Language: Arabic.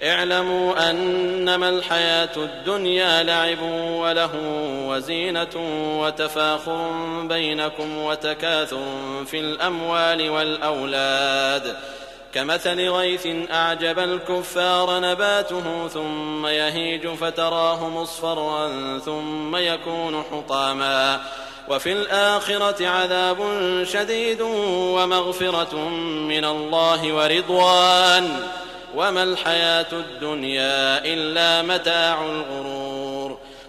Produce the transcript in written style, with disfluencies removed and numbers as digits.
اعلموا أنما الحياة الدنيا لعب ولهو وزينة وتفاخر بينكم وتكاثر في الأموال والأولاد كمثل غيث أعجب الكفار نباته ثم يهيج فتراه مصفرا ثم يكون حطاما وفي الآخرة عذاب شديد ومغفرة من الله ورضوان وما الحياة الدنيا إلا متاع الغرور.